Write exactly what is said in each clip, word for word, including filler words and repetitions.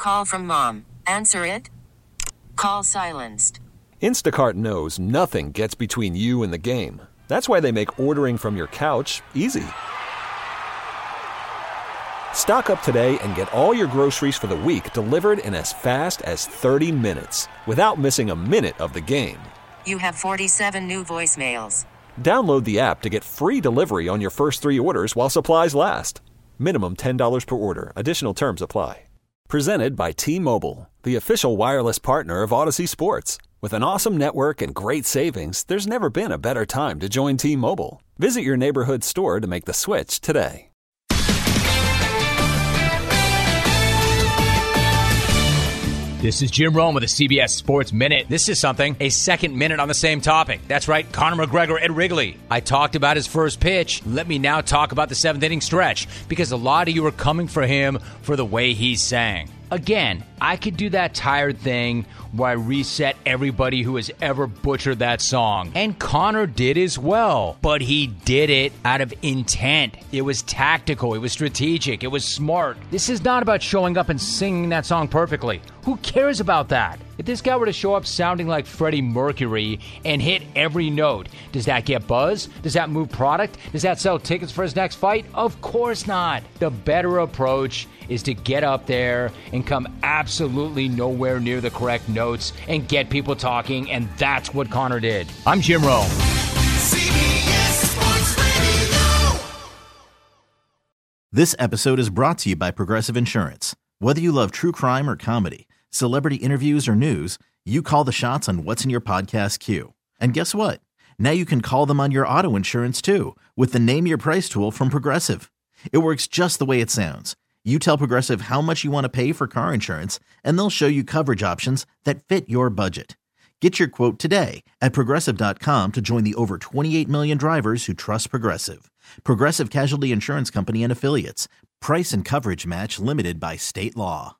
call from mom. Answer it. Call silenced. Instacart knows nothing gets between you and the game. That's why they make ordering from your couch easy. Stock up today and get all your groceries for the week delivered in as fast as thirty minutes without missing a minute of the game. You have forty-seven new voicemails. Download the app to get free delivery on your first three orders while supplies last. Minimum ten dollars per order. Additional terms apply. Presented by T-Mobile, the official wireless partner of Odyssey Sports. With an awesome network and great savings, there's never been a better time to join T-Mobile. Visit your neighborhood store to make the switch today. This is Jim Rome with the C B S Sports Minute. This is something, a second minute on the same topic. That's right, Conor McGregor at Wrigley. I talked about his first pitch. Let me now talk about the seventh inning stretch, because a lot of you are coming for him for the way he sang. Again, I could do that tired thing where I reset everybody who has ever butchered that song. And Conor did as well. But he did it out of intent. It was tactical. It was strategic. It was smart. This is not about showing up and singing that song perfectly. Who cares about that? If this guy were to show up sounding like Freddie Mercury and hit every note, does that get buzz? Does that move product? Does that sell tickets for his next fight? Of course not. The better approach is to get up there and come absolutely nowhere near the correct notes and get people talking, and that's what Conor did. I'm Jim Rome. C B S Sports Radio. This episode is brought to you by Progressive Insurance. Whether you love true crime or comedy, celebrity interviews or news, you call the shots on what's in your podcast queue. And guess what? Now you can call them on your auto insurance too with the Name Your Price tool from Progressive. It works just the way it sounds. You tell Progressive how much you want to pay for car insurance, and they'll show you coverage options that fit your budget. Get your quote today at Progressive dot com to join the over twenty-eight million drivers who trust Progressive. Progressive Casualty Insurance Company and Affiliates. Price and coverage match limited by state law.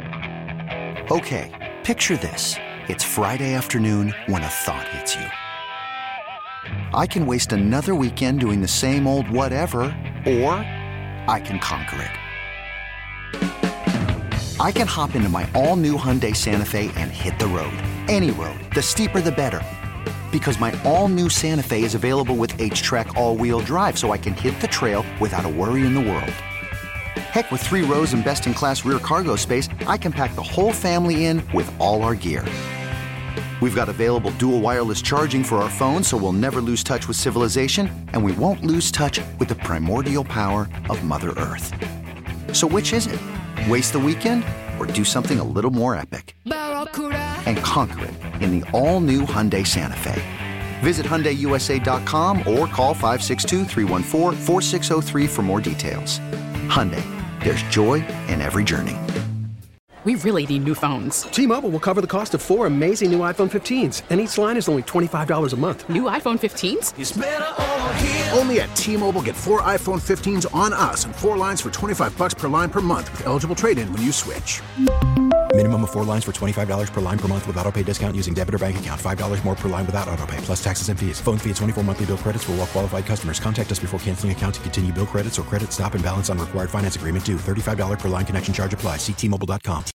Okay, picture this. It's Friday afternoon when a thought hits you. I can waste another weekend doing the same old whatever, or I can conquer it. I can hop into my all-new Hyundai Santa Fe and hit the road. Any road. The steeper, the better. Because my all-new Santa Fe is available with H-Track all-wheel drive, so I can hit the trail without a worry in the world. Heck, with three rows and best-in-class rear cargo space, I can pack the whole family in with all our gear. We've got available dual wireless charging for our phones, so we'll never lose touch with civilization, and we won't lose touch with the primordial power of Mother Earth. So which is it? Waste the weekend or do something a little more epic? And conquer it in the all-new Hyundai Santa Fe. Visit Hyundai U S A dot com or call five six two, three one four, four six zero three for more details. Hyundai, there's joy in every journey. We really need new phones. T-Mobile will cover the cost of four amazing new iPhone fifteens, and each line is only twenty-five dollars a month. New iPhone fifteens? It's better over here. Only at T-Mobile, get four iPhone fifteens on us and four lines for twenty-five dollars per line per month with eligible trade-in when you switch. Minimum of four lines for twenty-five dollars per line per month with autopay discount using debit or bank account. five dollars more per line without autopay, plus taxes and fees. Phone fee at twenty-four monthly bill credits for well-qualified customers. Contact us before canceling account to continue bill credits or credit stop and balance on required finance agreement due. thirty-five dollars per line connection charge applies. See T Mobile dot com.